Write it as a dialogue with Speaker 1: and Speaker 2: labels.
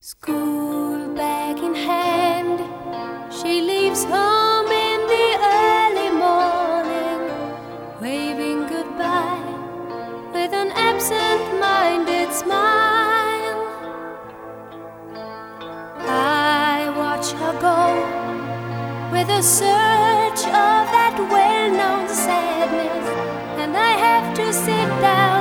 Speaker 1: School bag in hand, she leaves home in the early morning, waving goodbye with an absent-minded smile. I watch her go with a surge of that well-known sadness, and I have to sit down